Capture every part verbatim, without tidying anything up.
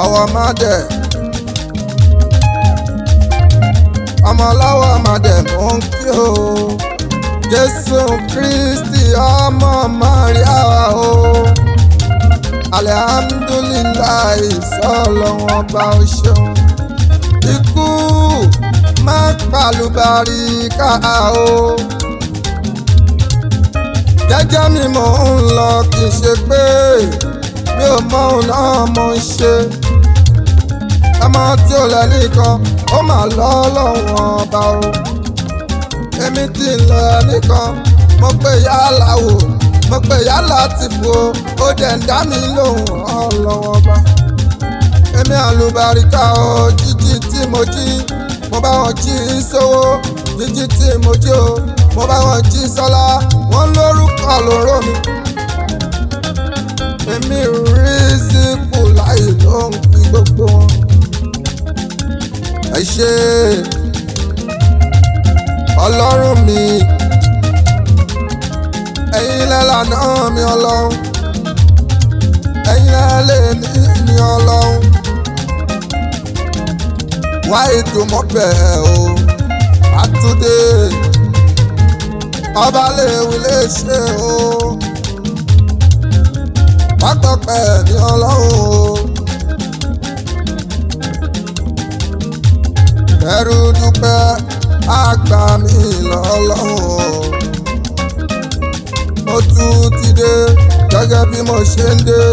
ọwọ́ má dẹ̀ ọmọ lọ́wọ́ má dẹ̀ mò ń kí o Jésù Kristi ọmọ Maria o alihamdulilayi sọlọ́wọ́n bá o ṣeun ikú má pàlùbárí ká o jẹ́jẹ́ mi mò ń lọ kì í ṣe pé mi ò mọ òun náà mo ń ṣe ọmọ tí ò lẹ́nìkan ó mà lọ lọ́wọ́n ọba o èmi tí ń lọ nìkan mo pè yálà wò mo pè yálà ti fò ó dẹ̀ ń dá mi lóhùn ọlọ́wọ́n ọba èmi àlùbáríkà o jíjí tí mo jí mo bá wọn jí sówó jíjí tí mo jí o mo bá wọn jí sọ́lá wọ́n lórúkọ lóró mi èmi rí síkù láì ló ń fi gbogbo wọn. ẹ ṣé ọlọ́run mi ẹ̀yin lẹ́lànà mi ọlọ́run ẹ̀yin lẹ́lẹ́ mi ní ọlọ́run wá ètò mọ́bẹ̀ o àtúndé ọba léwu lè ṣe o pápápẹ́ ní ọlọ́run o ẹrú dúpẹ́ àgbà mi lọ́lọ́run o mo tún ti dé gẹ́gẹ́ bí mo ṣe ń dé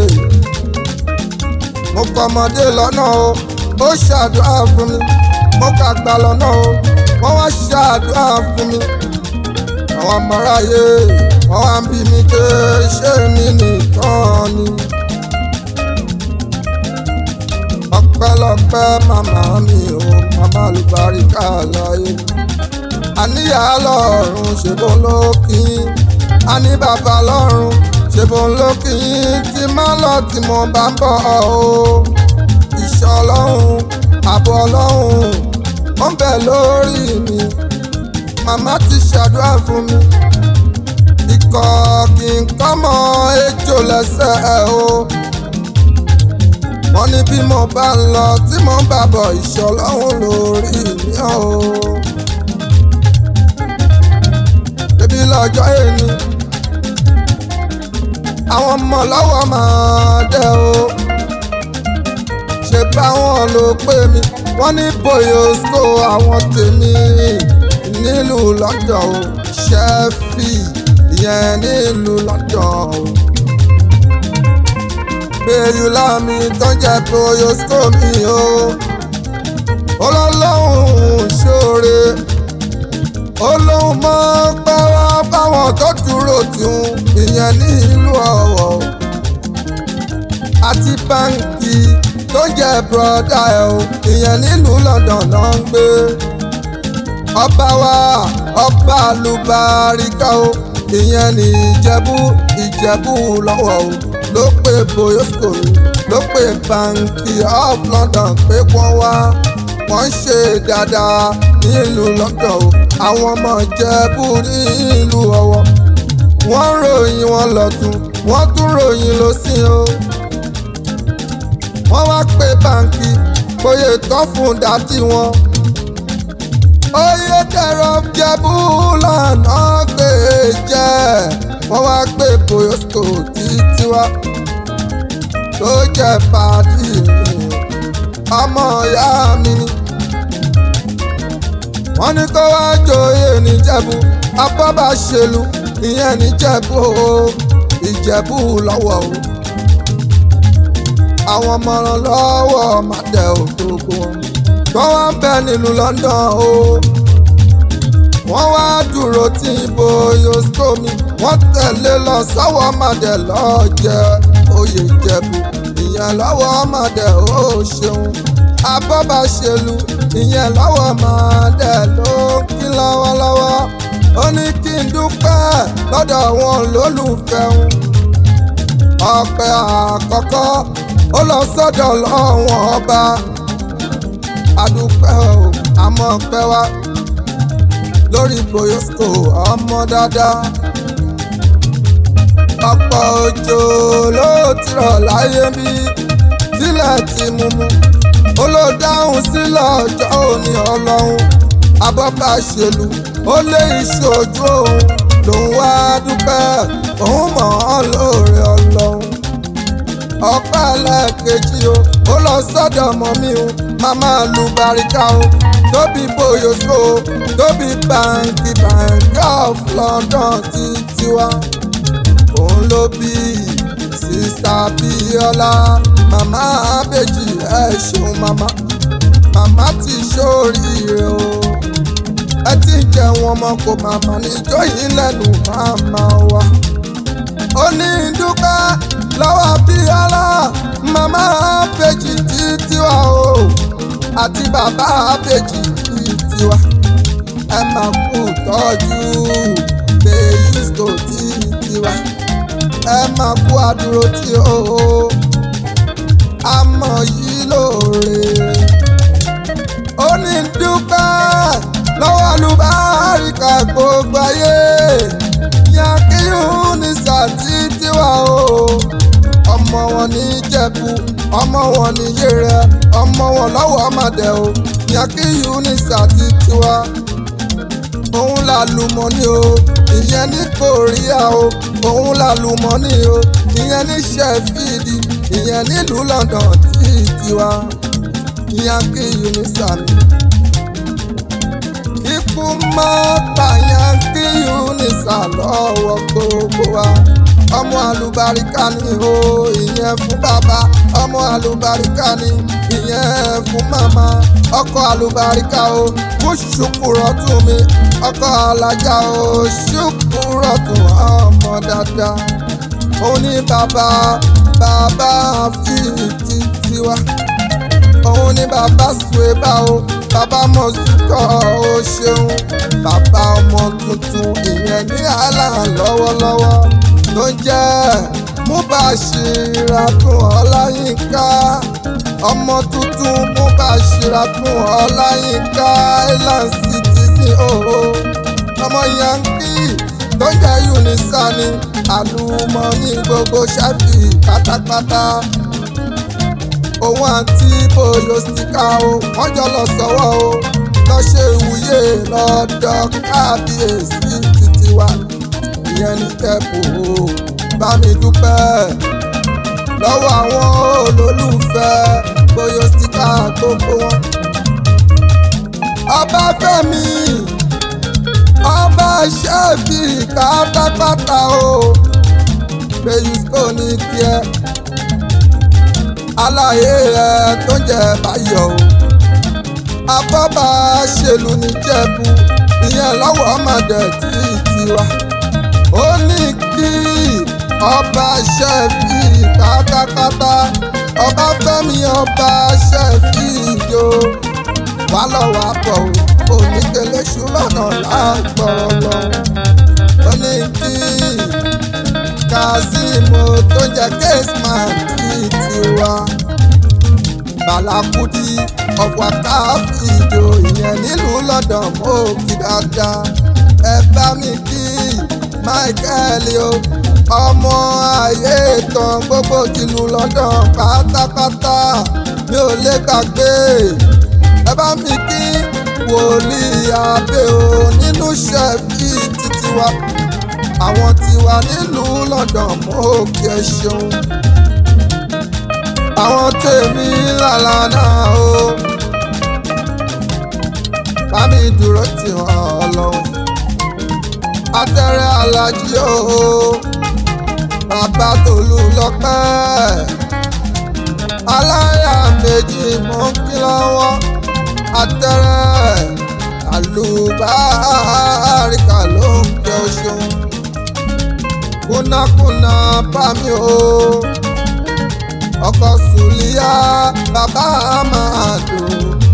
mo kọ́ ọmọdé lọ́nà o ó ṣàdúrà fún mi mo kàgbà lọ́nà o wọ́n wá ṣàdúrà fún mi àwọn ọmọráyé wọ́n wá ń bí mi pé ṣé mi nìkan ni. ọpẹ́lọpẹ́ màmá mi ò màmá àlùbáríkà láyé àníyá lọ́run ṣèbó ló kí yín àní bàbá lọ́run ṣèbó ló kí yín tí má lọ tí mo bá ń bọ̀ o ìṣọ́ ọlọ́run ààbò ọlọ́run ó ń bẹ lórí mi màmá ti ṣàdúrà fún mi ikọ̀ kì í kọ́mọ ejò lẹ́sẹ̀ o wọ́n ní bí mo bá ń lọ tí mo bá bọ̀ ìṣọ́ ọlọ́run lórí mi o bébí lọ́jọ́ èmi àwọn ọmọ lọ́wọ́ máa dẹ̀ o ṣe báwọn ló pè mí wọ́n ní bòyòsó àwọn tèmi nílùú London o ṣẹ́fì ìyẹn nílùú London o gbèrú láàmì tó ń jẹ́ bòyòsó mi o ọlọ́lọ́hún ṣoore olóhùn mọ́ pẹ́ wá báwọn tó dúró tiwọn ìyẹn nílùú Ọ̀wọ̀ àti báńkì tó jẹ́ bùrọ̀dá ẹ̀ o ìyẹn nílùú London náà ń gbé ọba wa ọba àlùbáríkà o ìyẹn ní Ìjẹ̀bú Ìjẹ̀bú lọ́wọ́ o ló pè bòyòsó ló pè báńkì of London pé wọ́n wá wọ́n ṣe dáadáa nílùú London o àwọn ọmọ Ìjẹ̀bú nílùú Ọ̀wọ̀ wọ́n ròyìn wọn lọ́tún wọ́n tún ròyìn lósì o wọ́n wá pé báńkì bóyá tán fún dátì wọn oyè tẹ̀rọ Ìjẹ̀bú lànà gbé jẹ́ wọ́n wá pé bòyòsó títí wá tó jẹ́ pàdé ọmọ ìyá mi ni wọ́n ní kó wá joyè níjẹ̀bú abọ́bàṣẹ́lú ìyẹn níjẹ̀bú o Ìjẹ̀bú lọ́wọ́ o àwọn ọmọ lọ́wọ́ màdẹ ò gbogbo wọn tó wá ń bẹ nílùú London o wọ́n wá dúró tí bòyòsó mi wọ́n tẹ̀lé lọ sọ́wọ́ màdẹ lọ́ọ́ jẹ oyè Ìjẹ̀bú ìyẹn lọ́wọ́ màdẹ ó ṣeun abọ́bàṣẹ́lú ìyẹn lọ́wọ́ màdẹ ló ń kí lọ́wọ́lọ́wọ́ ó ní kí n dúpẹ́ lọ́dọ̀ wọn lólùfẹ́ wọn ọpẹ́ àkọ́kọ́ ó lọ sọ́dọ̀ lọ́wọ́n ọba adúpẹ́ o àmọ́ pẹ́ wá lórí bòyòsó ọmọ dáadáa ọ̀pọ̀ òjò ló ti rọ̀ láyé bí sílẹ̀ tí mú mú ó ló dáhùn sílẹ̀ ọjọ́ òní ọlọ́run abọ́bá ṣèlú ó lé ìṣojú òun lòun wá dúpẹ́ òun mọ̀ ọ́ lóore ọlọ́run ọpẹ́ ẹlẹ́ẹ̀kejì o ó lọ sọ́dọ̀ ọmọ mi o màmá lu baríkà o tóbi bóyosó tóbi báńkì báńkì of London ti tiwa òun ló bí sista Bíọ́lá màmá abèjì ẹ ṣeun màmá màmá ti ṣoríire o ẹ ti ń jẹun ọmọ kò màmá níjọ́ yìí lẹ́nu màmá wa ó ní dúpẹ́ lọ́wọ́ Bíọ́lá màmá abèjì ti tiwa o àti bàbá abèjì ti tiwa ẹ máa kú tọ́jú bẹ́ẹ̀ tó ti tiwa ẹ máa kú àdúró tí o àmọ́ yìí lóore ó ní dúpẹ́ lọ́wọ́ àlùbáríkà gbogbo ayé yankiyun ní sàtì tiwa o ọmọ wọn ní Ìjẹ̀bú ọmọ wọn ní Yẹrẹ ọmọ wọn lọ́wọ́ ọmọdé o yankiyun ní sàtì tiwa òun làlùmọ́nì o ìyẹn ní Korea o òun làlùmọ́nì o ìyẹn ní Sheffield ìyẹn nílùú London tí tiwa yankiyun ní sàmì ikú máa pa yankiyun ní sàlọ́wọ́ gbogbo wa ọmọ àlùbáríkà ni o ìyẹn fún bàbá ọmọ àlùbáríkà ni ìyẹn fún màmá ọkọ àlùbáríkà o fún ṣùkúrọ̀tún mi ọkọ alájà o ṣùkúrọ̀tún ọmọ dáadáa òun ní bàbá bàbá fíìtì tiwa òun ní bàbá Suwébà o bàbá mọ̀sùkọ̀ o ṣeun bàbá ọmọ tuntun ìyẹn ní àlà lọ́wọ́lọ́wọ́ tó ń jẹ́ Mubashiratun Ọláyínká ọmọ tuntun Mubashiratun Ọláyínká Island citizen ooo ọmọ yankí tó ń jẹ́ Unisa ní àlùmọ́ọ́nì gbogbo ṣáfì pátápátá òun àti bóyó síkà o wọ́n jọ lọ sọ́wọ́ o lọ ṣe ìwúyè lọ́dọ̀ kábíyèsí títí wa ìyẹn ní kẹ́pù o bá mi dúpẹ́ lọ́wọ́ àwọn olólùfẹ́ bóyó síkà gbogbo wọn. Ọbáfẹ́mi ọba ṣẹ́ẹ̀fì pátápátá o Beyusco ní tiẹ̀ aláyé ẹ tó ń jẹ báyọ̀ o abọ́bà ṣèlú ní Jẹ̀bú ìyẹn lọ́wọ́ ọmọdé tí tiwa ó ní kí ọba ṣẹ́ẹ̀fì pátápátá Ọbáfẹ́mi ọba ṣẹ́ẹ̀fì ìjó wà lọ́wọ́ àpọ̀ o oníkele ṣúlọ́nà lágbọ̀rọ̀ lọ ó ní kí Kazeem tó jẹ́ Caseman tí tiwa Bàlákúdí ọ̀pọ̀ káfíìdò ìyẹn nílùú London mo kí dáadáa ẹ bá mi kí Michael o ọmọ ayé ìtàn gbogbo tìlú London pátápátá mi ò lè gbàgbé ẹ bá mi kí wòlíì abẹ́ o nínú ṣẹ́fì títí wa àwọn tiwa nílùú London mo kí ẹ ṣeun àwọn tèmi lálànà o bá mi dúró tì wọ́n Ọlọ́run Atẹ́rẹ́ Alájí o bàbá Tolú lọ́pẹ́ aláya méjì mò ń kí lọ́wọ́ Atẹ́rẹ́ àlùbáríkà ló ń jẹ oṣù kúnákúná bá mi o ọkọ Sùlíyà bàbá Amadu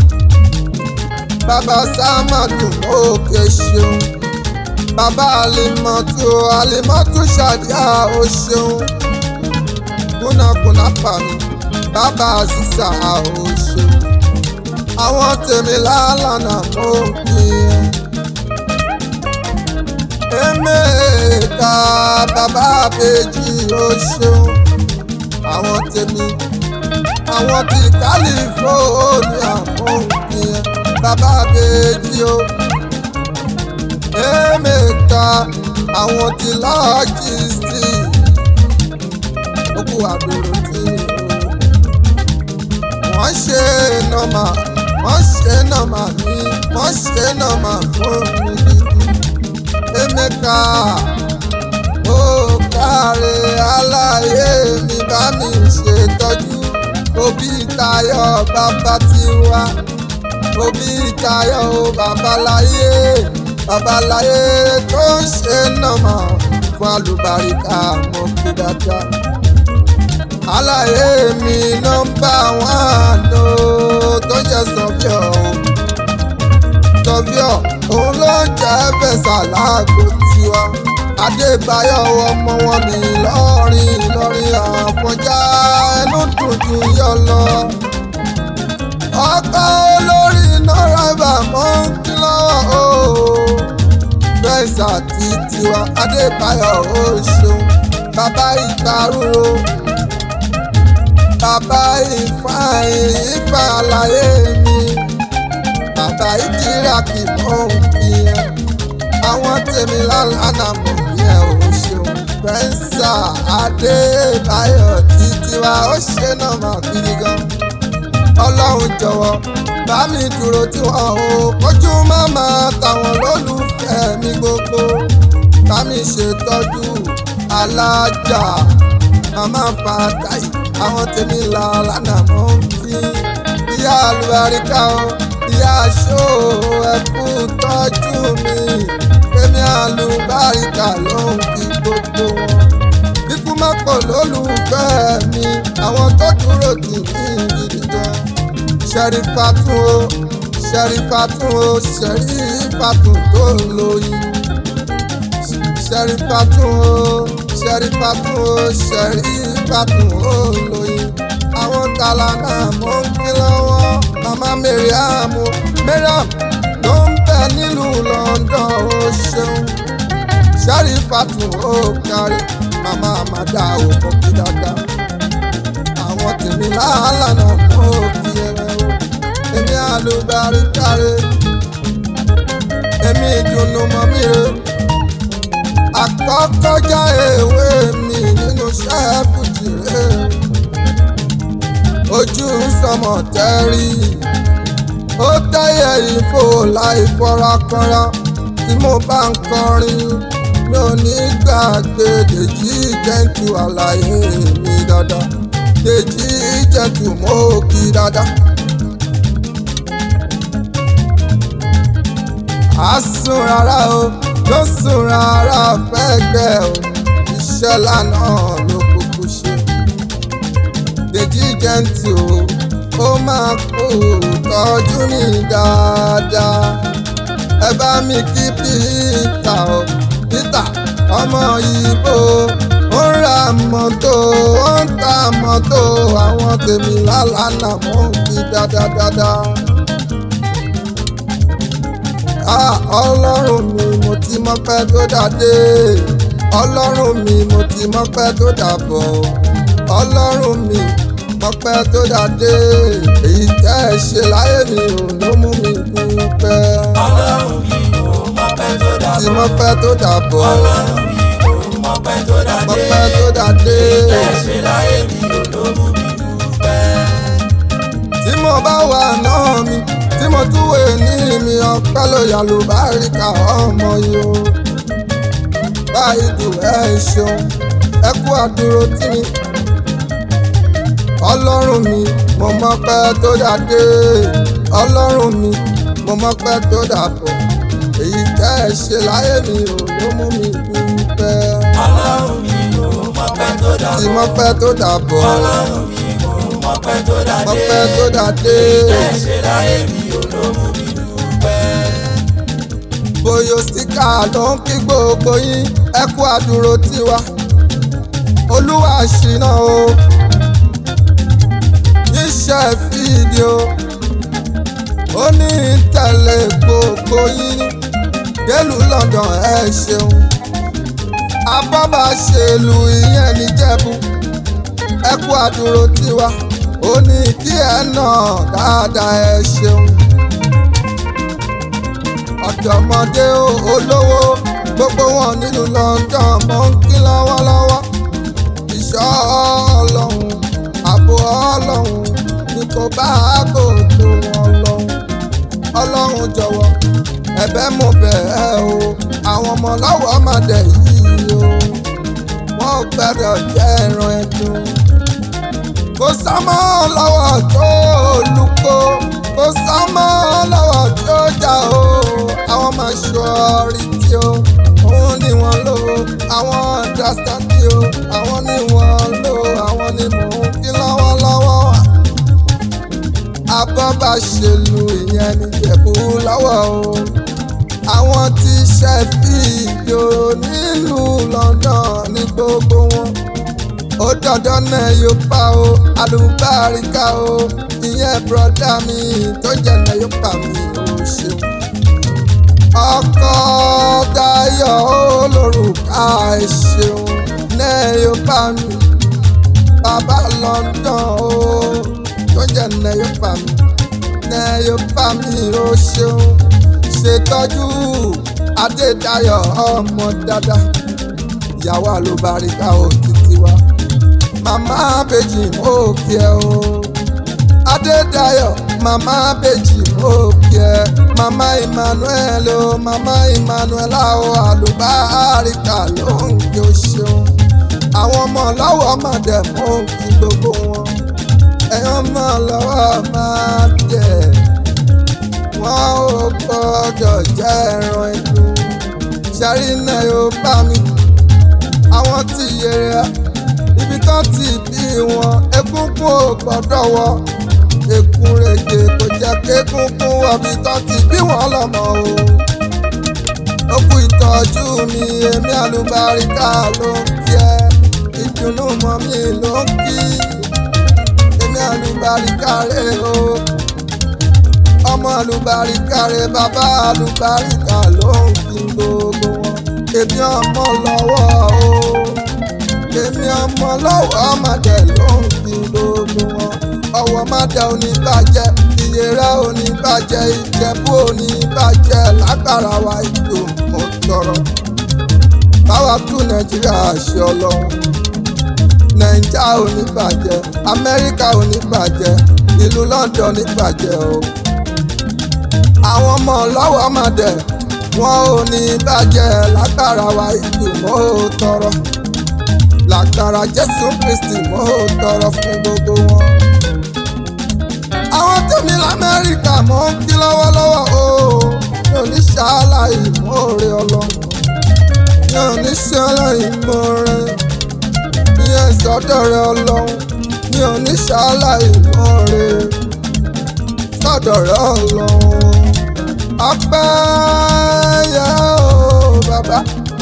bàbá Sàmàdù òkè ṣeun bàbá Alimọ̀tù Alimọ̀tù Ṣàdíà ó ṣeun kúnákúná bá mi bàbá Àzízà ó ṣeun àwọn tèmi lálànà mò ń kí ẹ Emeka bàbá Bèjì ó ṣeun àwọn tèmi àwọn ti California mò ń kí ẹ bàbá bèjì o. Emeka àwọn ti logistic òkú àdúró tí o. wọ́n ṣe nọ́mà wọ́n ṣe nọ́mà ní wọ́n ṣe nọ́mà fún mi gidi. Emeka ó káre aláyé mi bá mi ṣètọ́jú òbí Táyọ̀ bàbá tiwa òbí Táyọ̀ ó babaláyé babaláyé tó ń ṣe nọ́mà fún àlùbáríkà mọ́ kí dáadáa. Aláyé mi nọ́mbà wán o tó jẹ́ Sọ́fíọ̀ o. Sọ́fíọ̀ òun ló ń jẹ́ fẹ̀sà láàgbo tiwa. Adébáyọ̀ ọmọ wọn ní Ìlọrin Ìlọrin Àfọ̀njá ẹnu dùndùn yọ lọ. Ọkọ olórí nọ́rẹ́bà mọ́ ń kí lọ́wọ́ o. Fẹ̀sà ti tiwa Adébáyọ̀ ó ṣeun bàbá ìtarúro. Bàbá ìfàyè ìfà àlàyé mi bàbá ìkíràkì mọ́ ń kí ẹ. Àwọn tèmi lálàánà mọ̀ kí ẹ ò ṣeun. Fẹ̀sà Adébáyọ̀ títí wa ó ṣe náà máa kiri gan. Ọlọ́run jọ̀wọ́ bá mi dúró tí wọ́n ò kójú máma táwọn lólùfẹ́ mi gbogbo. Bá mi ṣètọ́jú alájà màmá Fàtáì àwọn tèmi lálàánà mọ̀ ń kí. Ìyá àlùbáríkà o ìyá aṣọ ẹkú tọ́jú mi. Èmi àlùbáríkà ló ń kí gbogbo wọn. Kíkú má pọ̀ lólùfẹ́ mi àwọn tó dúró tì mí gidi gan. Ṣẹ̀rífàtún o Ṣẹ̀rífàtún o Ṣẹ̀rífàtún tó lóyún. Ṣẹ̀rífàtún o Ṣẹ̀rífàtún o Ṣẹ̀rífàtún ó lóyún. Àwọn tààlà náà mò ń kí lọ́wọ́. Màmá Mariam Mariam ló ń bẹ nílùú London ó ṣeun. Ṣẹ̀rífàtún ó kárí màmá àmàdá ò mọ̀ kí dáadáa. Àwọn tèmi lálàánà mò ń kí ẹrẹ o. Èmi àlùbáríkà rè èmi ìdùnnú mọ́ mi rè. Àkọ́kọ́ já ewé mi nínú ṣẹ́ẹ̀bùjì rè. Ojú sọmọ tẹ́rí ó tẹ́yẹ ìfò láì fọ́ra kanra. Tí mo bá ń kọrin mi ò ní gbàgbé Dèjì Jẹ́ntù àlàyé mi dáadáa. Dèjì Jẹ́ntù mo kí dáadáa. Àsùn rárá o ló sùn rárá fẹ́gbẹ́ o. Iṣẹ́ lánàá ló kúkú ṣe. Dèjì Jẹ́ntù ó máa kú tọ́jú ní dáadáa. Ẹ bá mi kí Pítà o Pítà ọmọ Ìgbò ó ń ra mọ́tò ó ń ta mọ́tò. Àwọn tèmi lálàánà mò ń kí dáadáa. Ah, Ọlọ́run mi mo ti mọ́pẹ́ tó dàdé. Ọlọ́run mi mo ti mọ́pẹ́ tó dàbọ̀. Ọlọ́run mi mọ́pẹ́ tó dàdé. Èyí tẹ́ ẹ ṣe láyé mi ò ló mú mi dúpẹ́. Ọlọ́run mi ò mọ́pẹ́ tó dàbọ̀. Ti mọ́pẹ́ tó dàbọ̀. Ọlọ́run mi ò mọ́pẹ́ tó dàdé. Mọ́pẹ́ tó dàdé. Èyí tẹ́ ẹ ṣe láyé mi ò ló mú mi dúpẹ́. Tí mo bá wà náà mi tí mo túwé ní mi ọpẹ́ ló yà lùbáríkà ọmọ yìí o. Báyìí dùn ẹ ṣeun ẹ kú àdúró tì mí. Ọlọ́run mi mo mọ́pẹ́ tó dàdé. Ọlọ́run mi mo mọ́pẹ́ tó dàbọ̀. Èyí tẹ́ ẹ ṣe láyé mi ò ló mú mi dúpẹ́. Ọlọ́run mi ò mọ́pẹ́ tó dàbọ̀. Ti mọ́pẹ́ tó dàbọ̀. Ọlọ́run mi ò mọ́pẹ́ tó dàdé. Mọ́pẹ́ tó dàdé. Èyí tẹ́ ẹ ṣe láyé mi ò ló mú mi dúpẹ́. Boyo Stika ló ń kí gbogbo yín ẹ kú àdúró tiwa. Olúwa ṣìnà o níṣẹ́ fídíò ó ní tẹ̀lé gbogbo yín délùú London ẹ ṣeun. Abọ́bà ṣèlú ìyẹn níjẹ̀bú ẹ kú àdúró tiwa. ó ní kí ẹ náà dáadáa ẹ ṣeun. ọ̀dọ́mọdé olówó gbogbo wọn nínú London mọ̀ ń kí lọ́wọ́lọ́wọ́. ìṣọ́ ọlọ́run ààbò ọlọ́run ni kò bá gbogbo wọn lọ́hùn. ọlọ́run jọ̀wọ́ ẹ̀bẹ̀ mo bẹ̀ ẹ́ o àwọn ọmọ lọ́wọ́ máa dẹ̀ yìí o wọ́n gbọ́dọ̀ jẹ́ ẹran ẹ̀dùn. kò sámọ́ lọ́wọ́ tó olùkọ́ kò sámọ́ lọ́wọ́ tó jà o àwọn máa ṣọ́ọ́rí tí o òun ni wọ́n lò àwọn understandi o àwọn ni wọ́n lò àwọn ni mò ń kí lọ́wọ́lọ́wọ́. abọ́bà ṣèlú ìyẹn ní Ìjẹ̀bú lọ́wọ́ o àwọn tí ṣe fídíò nílùú London ní gbogbo wọn. ó dandan náà yóò pa o àlùbáríkà o ìyẹn bùrọ̀dá mi tó jẹ́ náà yóò pa mi ò ṣeun. ọkọ Dayọ̀ olórùka ẹ ṣeun náà yóò pa mi. bàbá London o tó jẹ́ náà yóò pa mi náà yóò pa mi ò ṣeun. ṣètọ́jú Adédayọ̀ ọmọ dáadáa ìyàwó àlùbáríkà ò títí wá. màmá bèjì mo kí ẹ o Adédayọ̀ màmá bèjì mo kí ẹ màmá Emmanuel o màmá Emmanuel o àlùbáríkà ló ń kí o ṣeun. àwọn ọmọ lọ́wọ́ máa dẹ̀ mọ́ kí gbogbo wọn ẹ̀yàn ọmọ lọ́wọ́ máa dẹ̀ wọ́n ò gbọ́dọ̀ jẹ́ ẹran ẹ̀dùn. ṣẹ́rí náà yóò bá mi àwọn tí yẹrẹ ibi tán ti bí wọn egungun ò gbọ́dọ̀ wọ ekunrege kò jẹ́ kékungun wọbi tán ti bí wọn lọ́mọ o. ó kú ìtọ́jú mi èmi àlùbáríkà ló ń kí ẹ ìdùnnú mọ́ mi ló ń kí èmi àlùbáríkà rè o ọmọ àlùbáríkà rè bàbá àlùbáríkà ló ń kí gbogbo wọn. èmi ọmọ lọ́wọ́ o èmi ọmọ lọ́wọ́ ọmọdé ló ń kí gbogbo wọn. ọwọ́ mádà oníbàjẹ́ ìyẹ̀rẹ̀ oníbàjẹ́ Ìjẹ̀bú oníbàjẹ́ lágbára wa ìjò mo tọrọ. báwa tún Nàìjíríà ṣe ọlọ́run Nàìjà oníbàjẹ́ Amẹ́ríkà oníbàjẹ́ ìlú London oníbàjẹ́ o. àwọn ọmọ lọ́wọ́ ọmọdé wọn ò ní bàjẹ́ lágbára wa ìjò mo tọrọ. lágbára Jésù Kristi mo tọrọ fún gbogbo wọn. àwọn tèmi l'Amẹ́ríkà mò ń kí lọ́wọ́lọ́wọ́ o mi ò ní ṣàlàyé ìmọ̀ọ́rẹ́ ọlọ́run mi ò ní ṣàlàyé ìmọ̀ọ́rẹ́ ìyẹn sọ́dọ̀ rẹ ọlọ́run mi ò ní ṣàlàyé ìmọ̀ọ́rẹ́ sọ́dọ̀ rẹ ọlọ́run. ọpẹ́ yẹ o bàbá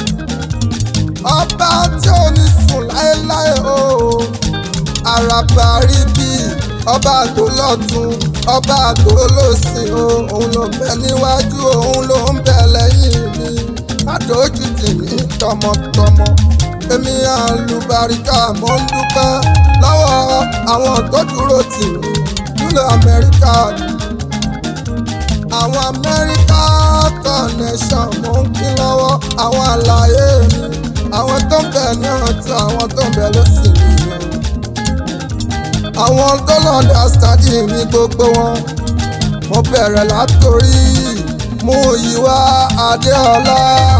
ọba tí ò ní sùn láéláé o àràbà rí bí ọba tó lọ́tún ọba tó lọ́sìn o òun ló ń bẹ níwájú òun ló ń bẹ lẹ́yìn mi àdójú tì mí tọmọtọmọ. èmi àlùbáríkà mo ń dúpẹ́ lọ́wọ́ àwọn tó dúró tì mí nílẹ̀ Amẹ́ríkà àwọn Amẹ́ríkà connection mo ń kí lọ́wọ́ àwọn àlàyé mi àwọn tó ń bẹ ní ọ̀tún àwọn tó ń bẹ lọ́sìn mi àwọn tó lọ understanding mi gbogbo wọn. mo bẹ̀rẹ̀ látòrí Múyìwá Adéọlá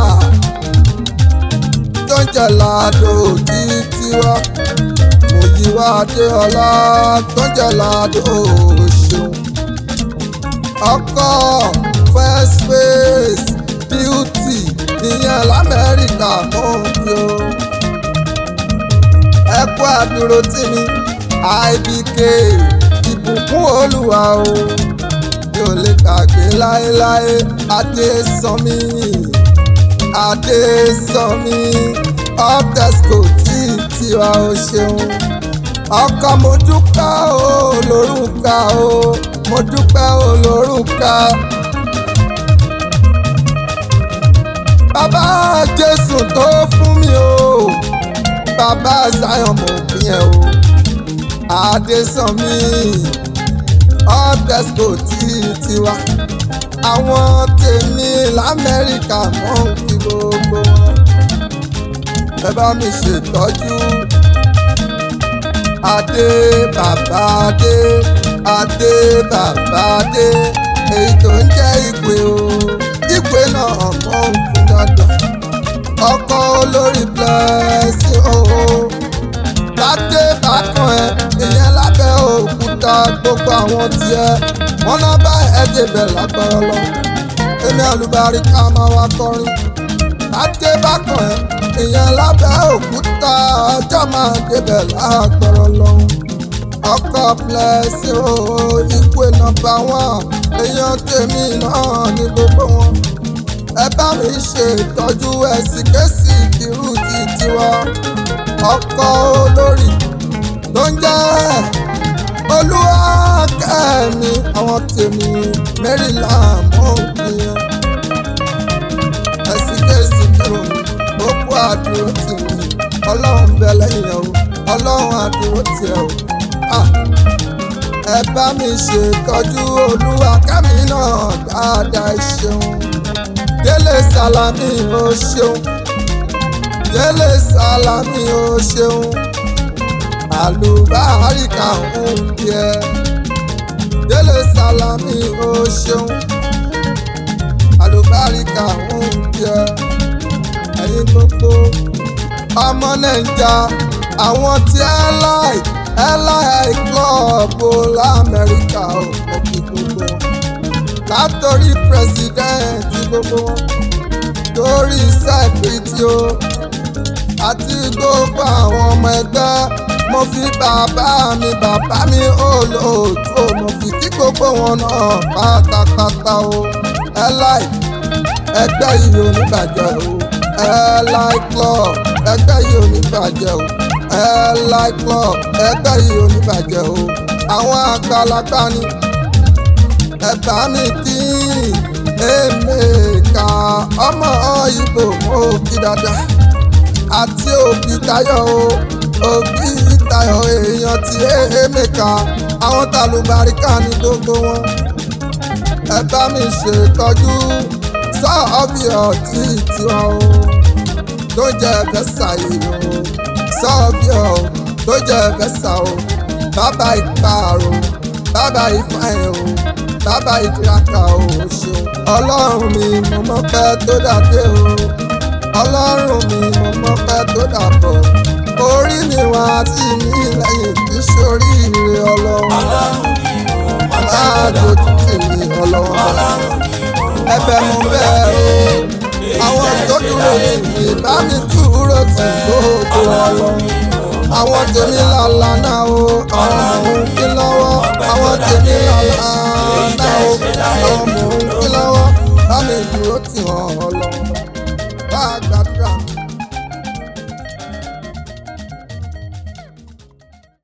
tó ń jẹ́ Ládò títí wá. Múyìwá Adéọlá tó ń jẹ́ Ládò ṣeun. ọkọ first face beauty ìyẹn l'Amẹ́ríkà mọ́ bí o. ẹ kú àdúró tì mí I B K ìbùkún Olúwa o mi ò lè gbàgbé láéláé Adésànmí Adésànmí Optesco tí tiwa o ṣeun. ọkọ mo dúpẹ́ o lórúkà o mo dúpẹ́ o lórúkà. bàbá Jésù tó fún mi o bàbá Zion mo fi yẹn o Adésànmí ọ̀dẹ́sìkò tí tiwa àwọn tèmi lamẹ́ríkà mọ̀ ń fi gbogbo wọn ẹ bá mi ṣètọ́jú adé bàbá adé adé bàbá adé èyí tó ń jẹ́ ìpè o ìpè náà mọ̀ ń fún dandan ọkọ olórí blessing o ládé bákan ẹ ìyẹn lábẹ́ òkúta gbogbo àwọn tiẹ̀ wọ́n náà bá ẹ débẹ̀ lágbára lọ èmi àlùbáríkà máa wá kọrin ládé bákan ẹ ìyẹn lábẹ́ òkúta ọjọ́ máa débẹ̀ lágbára lọ ọkọ blessing o ìpè nọ́mbà wọn èèyàn tèmi náà ní gbogbo wọn ẹ bá mi ṣe ìtọ́jú ẹ̀sìnkẹ́sì kìrú ti tiwa ọkọ olórí tó ń jẹ́ Olúwakẹ́mi àwọn tèmi Maryland mọ́ òpin yẹn ẹ̀sìnkẹ́sì kìrú ó kú àdúró tèmi ọlọ́run bẹ lẹ́yìn ẹ̀ o ọlọ́run àdúró tiẹ̀ o ẹ bá mi ṣe ìtọ́jú Olúwakẹ́mi náà dáadáa ẹ ṣeun. Délé Sàlámì ó ṣeun Délé Sàlámì ó ṣeun àlùbáríkà ń bí ẹ Délé Sàlámì ó ṣeun àlùbáríkà ń bí ẹ ẹ̀yin gbogbo ọmọ Nàìjà àwọn tí ẹ láì ẹ láì klọ́ọ̀bù lamẹ́ríkà ò mọ̀ kí gbogbo wọn látòrí pírẹsidẹ́ǹtì gbogbo wọn torí sẹ́kìrìtì o àti gbogbo àwọn ọmọ ẹgbẹ́ mo fi bàbá mi bàbá mi olóòtú mo fi kí gbogbo wọn náà pátápátá o ẹ láì ẹgbẹ́ yìí ò ní bàjẹ́ o ẹ láì club ẹgbẹ́ yìí ò ní bàjẹ́ o ẹ láì club ẹgbẹ́ yìí ò ní bàjẹ́ o àwọn àgbàlagbà ni ẹ̀bá mi kí Emeka ọmọ Ìgbò mo kí dáadáa àti Òbí Táyọ̀ o Òbí Táyọ̀ èèyàn ti Emeka àwọn tàlùbáríkà ní gbogbo wọn ẹ̀bá mi ṣètọ́jú sọ́ọ̀bì ọ̀tí tiwọn o tó jẹ́ bẹ́sà yìí o sọ́ọ̀bì ọ̀ tó jẹ́ bẹ́sà o bàbá ìpààrọ̀ bàbá ìfàyẹ̀ o bàbá ìdíraka ò ṣeun ọlọ́run mi mo mọ̀ pé tó dàdé o ọlọ́run mi mo mọ̀ pé tó dàbọ̀ orí mi wá àti mi lẹ́yìn tí sórí ire ọlọ́run aláàjò títì mi ọlọ́run ẹ̀bẹ̀ mo bẹ̀ o àwọn tó dúró tì mí bá mi dúró tì gbogbo ọlọ́run àwọn tèmi làlá náà o àwọn mò ń kí lọ́wọ́ àwọn tèmi làlá náà o àwọn mò ń kí lọ́wọ́ bá mi dúró tì wọ́n ọlọ́run bá a gbàgbé.